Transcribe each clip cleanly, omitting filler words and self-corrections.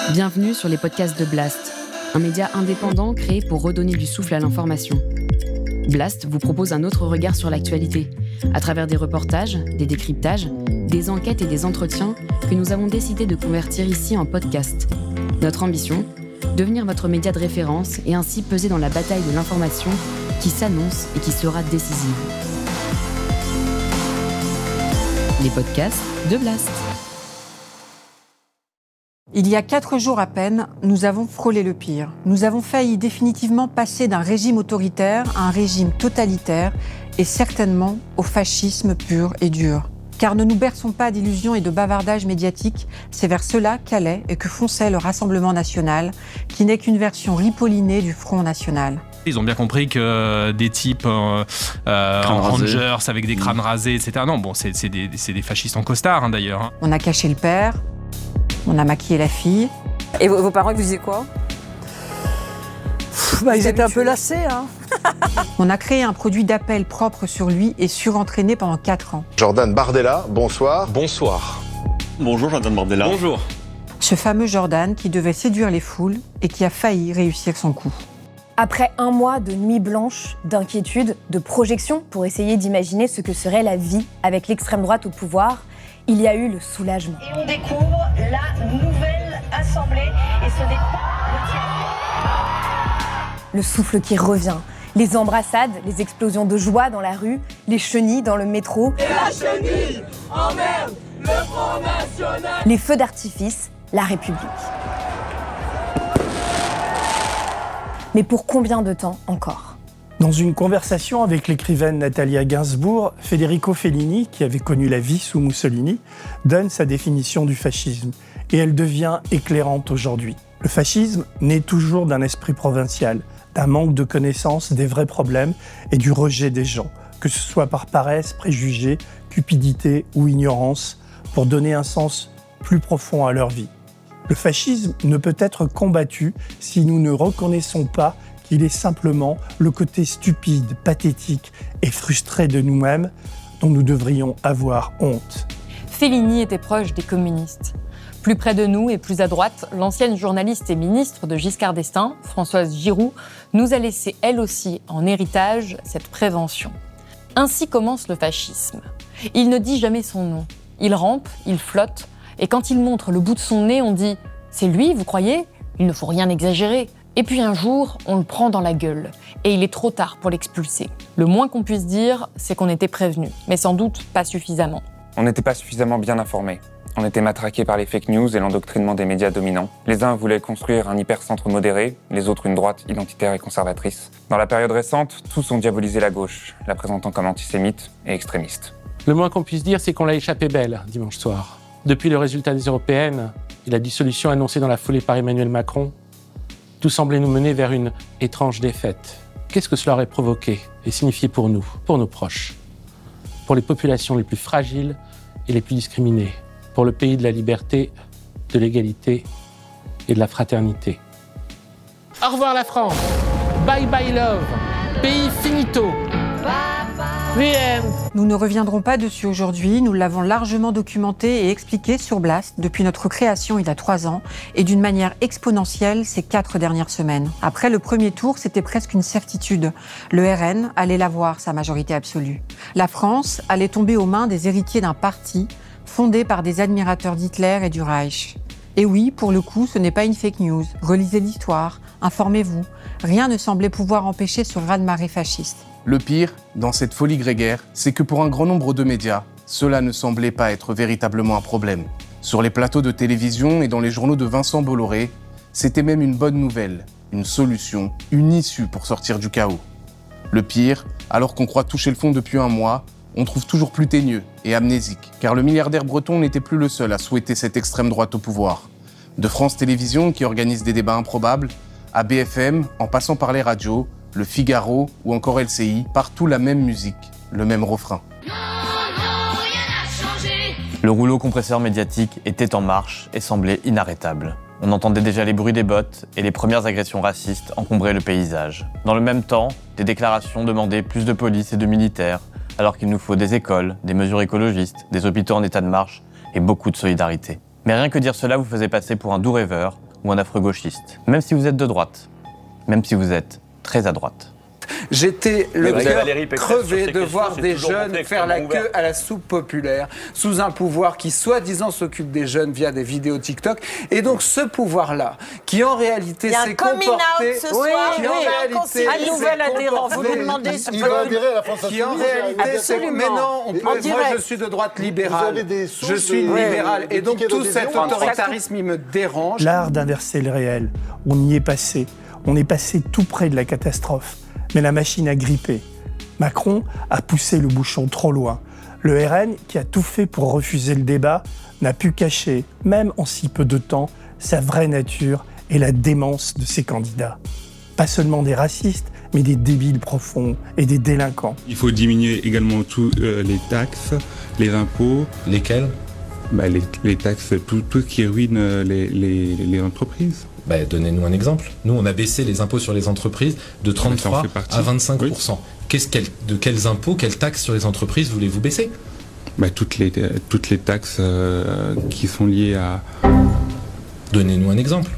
Bienvenue sur les podcasts de Blast, un média indépendant créé pour redonner du souffle à l'information. Blast vous propose un autre regard sur l'actualité, à travers des reportages, des décryptages, des enquêtes et des entretiens que nous avons décidé de convertir ici en podcast. Notre ambition, devenir votre média de référence et ainsi peser dans la bataille de l'information qui s'annonce et qui sera décisive. Les podcasts de Blast. Il y a 4 jours à peine, nous avons frôlé le pire. Nous avons failli définitivement passer d'un régime autoritaire à un régime totalitaire et certainement au fascisme pur et dur. Car ne nous berçons pas d'illusions et de bavardages médiatiques, c'est vers cela qu'allait et que fonçait le Rassemblement national, qui n'est qu'une version ripollinée du Front national. Ils ont bien compris que des types en rangers avec des crânes rasés, etc. Non, bon, c'est des fascistes en costard, d'ailleurs. On a caché le père, on a maquillé la fille. Et vos parents, ils vous disaient quoi ? Ils étaient un peu lassés, hein. On a créé un produit d'appel propre sur lui et surentraîné pendant 4 ans. Jordan Bardella, bonsoir. Bonsoir. Bonjour Jordan Bardella. Bonjour. Ce fameux Jordan qui devait séduire les foules et qui a failli réussir son coup. Après un mois de nuit blanche, d'inquiétude, de projection pour essayer d'imaginer ce que serait la vie avec l'extrême droite au pouvoir, il y a eu le soulagement. Et on découvre la nouvelle assemblée et ce n'est pas le souffle qui revient, les embrassades, les explosions de joie dans la rue, les chenilles dans le métro. Et la chenille emmerde le Front national. Les feux d'artifice, la République. Mais pour combien de temps encore ? Dans une conversation avec l'écrivaine Natalia Gainsbourg, Federico Fellini, qui avait connu la vie sous Mussolini, donne sa définition du fascisme. Et elle devient éclairante aujourd'hui. Le fascisme naît toujours d'un esprit provincial, d'un manque de connaissance des vrais problèmes et du rejet des gens, que ce soit par paresse, préjugés, cupidité ou ignorance, pour donner un sens plus profond à leur vie. Le fascisme ne peut être combattu si nous ne reconnaissons pas qu'il est simplement le côté stupide, pathétique et frustré de nous-mêmes dont nous devrions avoir honte. Fellini était proche des communistes. Plus près de nous et plus à droite, l'ancienne journaliste et ministre de Giscard d'Estaing, Françoise Giroud, nous a laissé elle aussi en héritage cette prévention. Ainsi commence le fascisme. Il ne dit jamais son nom. Il rampe, il flotte, et quand il montre le bout de son nez, on dit « C'est lui, vous croyez ? Il ne faut rien exagérer ». Et puis un jour, on le prend dans la gueule, et il est trop tard pour l'expulser. Le moins qu'on puisse dire, c'est qu'on était prévenus, mais sans doute pas suffisamment. On n'était pas suffisamment bien informés. On était matraqués par les fake news et l'endoctrinement des médias dominants. Les uns voulaient construire un hypercentre modéré, les autres une droite identitaire et conservatrice. Dans la période récente, tous ont diabolisé la gauche, la présentant comme antisémite et extrémiste. Le moins qu'on puisse dire, c'est qu'on l'a échappé belle dimanche soir. Depuis le résultat des européennes et la dissolution annoncée dans la foulée par Emmanuel Macron, tout semblait nous mener vers une étrange défaite. Qu'est-ce que cela aurait provoqué et signifié pour nous, pour nos proches, pour les populations les plus fragiles et les plus discriminées, pour le pays de la liberté, de l'égalité et de la fraternité. Au revoir la France. Bye bye love. Pays finito. Nous ne reviendrons pas dessus aujourd'hui, nous l'avons largement documenté et expliqué sur Blast depuis notre création il y a 3 ans et d'une manière exponentielle ces 4 dernières semaines. Après le premier tour, c'était presque une certitude. Le RN allait l'avoir, sa majorité absolue. La France allait tomber aux mains des héritiers d'un parti fondé par des admirateurs d'Hitler et du Reich. Et oui, pour le coup, ce n'est pas une fake news. Relisez l'histoire, informez-vous. Rien ne semblait pouvoir empêcher ce raz-de-marée fasciste. Le pire, dans cette folie grégaire, c'est que pour un grand nombre de médias, cela ne semblait pas être véritablement un problème. Sur les plateaux de télévision et dans les journaux de Vincent Bolloré, c'était même une bonne nouvelle, une solution, une issue pour sortir du chaos. Le pire, alors qu'on croit toucher le fond depuis un mois, on trouve toujours plus teigneux et amnésique, car le milliardaire breton n'était plus le seul à souhaiter cette extrême droite au pouvoir. De France Télévisions, qui organise des débats improbables, à BFM, en passant par les radios, Le Figaro ou encore LCI, partout la même musique, le même refrain. Le rouleau compresseur médiatique était en marche et semblait inarrêtable. On entendait déjà les bruits des bottes et les premières agressions racistes encombraient le paysage. Dans le même temps, des déclarations demandaient plus de police et de militaires, alors qu'il nous faut des écoles, des mesures écologistes, des hôpitaux en état de marche et beaucoup de solidarité. Mais rien que dire cela vous faisait passer pour un doux rêveur ou un affreux gauchiste. Même si vous êtes de droite. Même si vous êtes très à droite. J'étais le cœur crevé de voir des jeunes faire la queue à la soupe populaire sous un pouvoir qui soi-disant s'occupe des jeunes via des vidéos TikTok. Et donc ce pouvoir-là, qui en réalité s'est comporté... Un nouvel adhérent, vous nous demandez... Il va adhérer à la France Insoumise. Qui en réalité, c'est... Mais non, moi je suis de droite libérale. Je suis libéral. Et donc tout cet autoritarisme, il me dérange. L'art d'inverser le réel, on y est passé. On est passé tout près de la catastrophe. Mais la machine a grippé. Macron a poussé le bouchon trop loin. Le RN, qui a tout fait pour refuser le débat, n'a pu cacher, même en si peu de temps, sa vraie nature et la démence de ses candidats. Pas seulement des racistes, mais des débiles profonds et des délinquants. Il faut diminuer également tous les taxes, les impôts. Lesquels ? Les taxes, tout ce qui ruine les entreprises. Donnez-nous un exemple. Nous, on a baissé les impôts sur les entreprises de 33 à 25%. Oui. De quels impôts, quelles taxes sur les entreprises voulez-vous baisser ? Toutes les taxes qui sont liées à... Donnez-nous un exemple.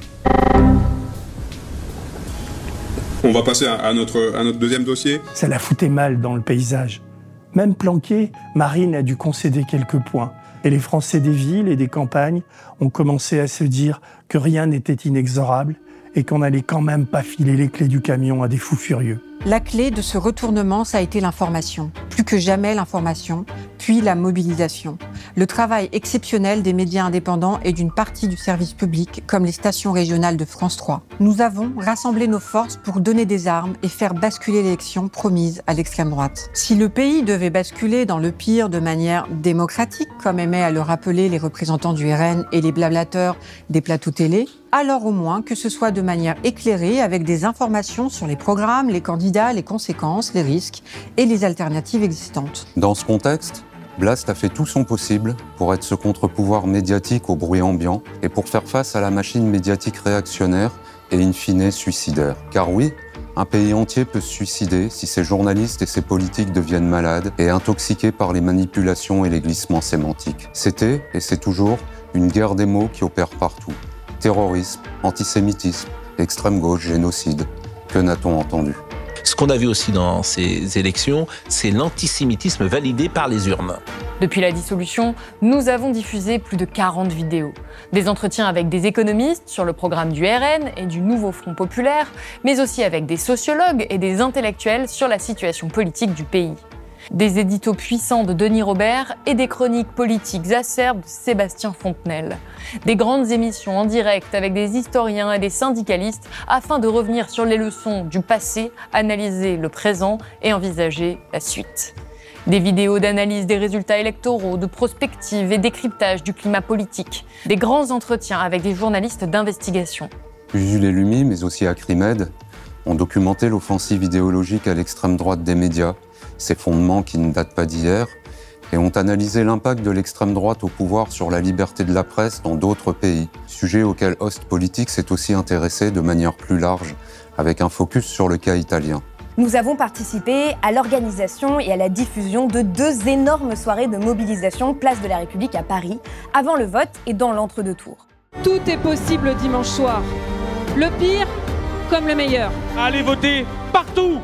On va passer à notre deuxième dossier. Ça la foutait mal dans le paysage. Même planquée, Marine a dû concéder quelques points. Et les Français des villes et des campagnes ont commencé à se dire que rien n'était inexorable et qu'on n'allait quand même pas filer les clés du camion à des fous furieux. La clé de ce retournement, ça a été l'information. Plus que jamais l'information, puis la mobilisation. Le travail exceptionnel des médias indépendants et d'une partie du service public, comme les stations régionales de France 3. Nous avons rassemblé nos forces pour donner des armes et faire basculer l'élection promise à l'extrême droite. Si le pays devait basculer dans le pire de manière démocratique, comme aimaient à le rappeler les représentants du RN et les blablateurs des plateaux télé, alors au moins que ce soit de manière éclairée avec des informations sur les programmes, les candidats, les conséquences, les risques et les alternatives existantes. Dans ce contexte, Blast a fait tout son possible pour être ce contre-pouvoir médiatique au bruit ambiant et pour faire face à la machine médiatique réactionnaire et in fine suicidaire. Car oui, un pays entier peut se suicider si ses journalistes et ses politiques deviennent malades et intoxiqués par les manipulations et les glissements sémantiques. C'était, et c'est toujours, une guerre des mots qui opère partout. Terrorisme, antisémitisme, extrême gauche, génocide. Que n'a-t-on entendu ? Ce qu'on a vu aussi dans ces élections, c'est l'antisémitisme validé par les urnes. Depuis la dissolution, nous avons diffusé plus de 40 vidéos. Des entretiens avec des économistes sur le programme du RN et du Nouveau Front Populaire, mais aussi avec des sociologues et des intellectuels sur la situation politique du pays. Des éditos puissants de Denis Robert et des chroniques politiques acerbes de Sébastien Fontenelle. Des grandes émissions en direct avec des historiens et des syndicalistes afin de revenir sur les leçons du passé, analyser le présent et envisager la suite. Des vidéos d'analyse des résultats électoraux, de prospective et décryptage du climat politique. Des grands entretiens avec des journalistes d'investigation. Usul et Lumi, mais aussi Acrimed, ont documenté l'offensive idéologique à l'extrême droite des médias, ses fondements qui ne datent pas d'hier, et ont analysé l'impact de l'extrême droite au pouvoir sur la liberté de la presse dans d'autres pays, sujet auquel Host Politique s'est aussi intéressé de manière plus large, avec un focus sur le cas italien. Nous avons participé à l'organisation et à la diffusion de 2 énormes soirées de mobilisation Place de la République à Paris, avant le vote et dans l'entre-deux tours. Tout est possible dimanche soir. Le pire comme le meilleur. Allez voter partout.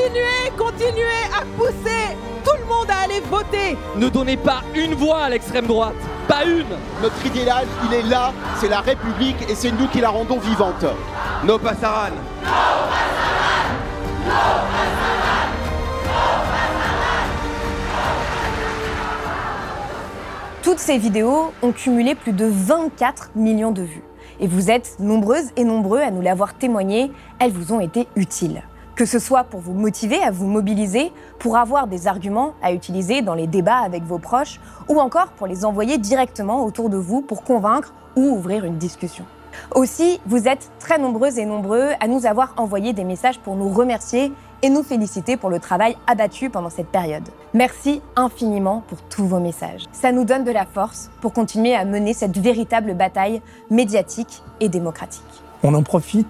Continuez à pousser tout le monde à aller voter. Ne donnez pas une voix à l'extrême droite. Pas une. Notre idéal, il est là, c'est la République et c'est nous qui la rendons vivante. No passaran. Toutes ces vidéos ont cumulé plus de 24 millions de vues. Et vous êtes nombreuses et nombreux à nous l'avoir témoigné, elles vous ont été utiles. Que ce soit pour vous motiver à vous mobiliser, pour avoir des arguments à utiliser dans les débats avec vos proches, ou encore pour les envoyer directement autour de vous pour convaincre ou ouvrir une discussion. Aussi, vous êtes très nombreuses et nombreux à nous avoir envoyé des messages pour nous remercier et nous féliciter pour le travail abattu pendant cette période. Merci infiniment pour tous vos messages. Ça nous donne de la force pour continuer à mener cette véritable bataille médiatique et démocratique. On en profite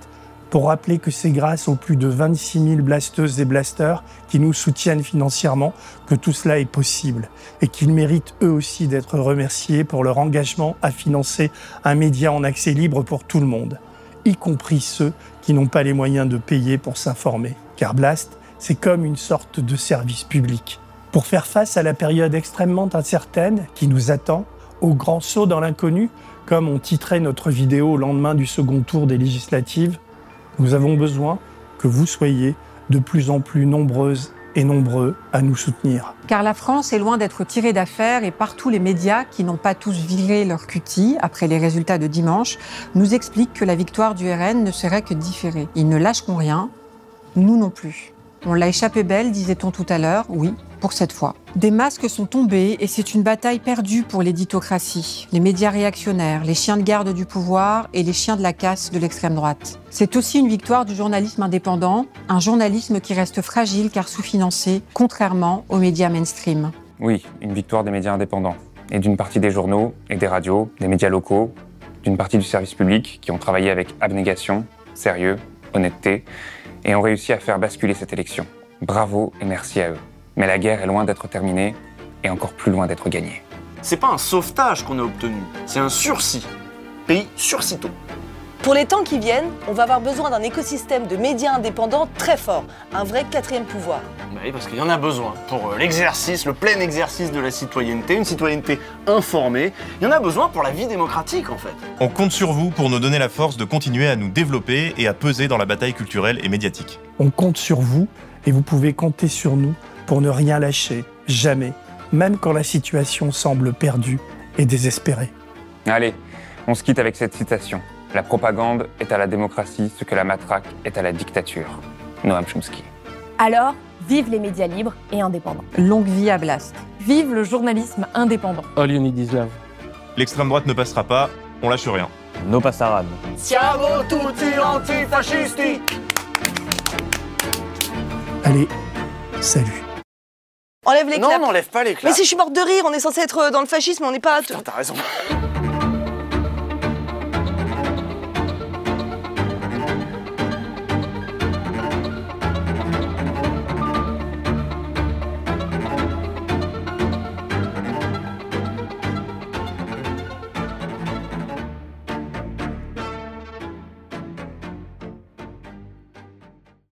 pour rappeler que c'est grâce aux plus de 26 000 blasteuses et blasters qui nous soutiennent financièrement que tout cela est possible et qu'ils méritent eux aussi d'être remerciés pour leur engagement à financer un média en accès libre pour tout le monde, y compris ceux qui n'ont pas les moyens de payer pour s'informer. Car Blast, c'est comme une sorte de service public. Pour faire face à la période extrêmement incertaine qui nous attend, au grand saut dans l'inconnu, comme on titrait notre vidéo au lendemain du second tour des législatives, nous avons besoin que vous soyez de plus en plus nombreuses et nombreux à nous soutenir. Car la France est loin d'être tirée d'affaire et partout les médias, qui n'ont pas tous viré leur cutie après les résultats de dimanche, nous expliquent que la victoire du RN ne serait que différée. Ils ne lâcheront rien, nous non plus. On l'a échappé belle, disait-on tout à l'heure, oui, pour cette fois. Des masques sont tombés et c'est une bataille perdue pour l'éditocratie, les médias réactionnaires, les chiens de garde du pouvoir et les chiens de la casse de l'extrême droite. C'est aussi une victoire du journalisme indépendant, un journalisme qui reste fragile car sous-financé, contrairement aux médias mainstream. Oui, une victoire des médias indépendants, et d'une partie des journaux et des radios, des médias locaux, d'une partie du service public qui ont travaillé avec abnégation, sérieux, honnêteté, et ont réussi à faire basculer cette élection. Bravo et merci à eux. Mais la guerre est loin d'être terminée et encore plus loin d'être gagnée. C'est pas un sauvetage qu'on a obtenu, c'est un sursis. Pays surcito. Pour les temps qui viennent, on va avoir besoin d'un écosystème de médias indépendants très fort, un vrai quatrième pouvoir. Oui, parce qu'il y en a besoin pour l'exercice, le plein exercice de la citoyenneté, une citoyenneté informée. Il y en a besoin pour la vie démocratique en fait. On compte sur vous pour nous donner la force de continuer à nous développer et à peser dans la bataille culturelle et médiatique. On compte sur vous et vous pouvez compter sur nous pour ne rien lâcher, jamais, même quand la situation semble perdue et désespérée. Allez, on se quitte avec cette citation. La propagande est à la démocratie ce que la matraque est à la dictature. Noam Chomsky. Alors, vive les médias libres et indépendants. Longue vie à Blast. Vive le journalisme indépendant. All you need is love. L'extrême droite ne passera pas, on lâche rien. No passaran. Siamo tutti antifascisti. Allez, salut. Enlève les claps. Non, n'enlève pas les claps. Mais si je suis morte de rire, on est censé être dans le fascisme, on n'est pas... Putain, t'as raison.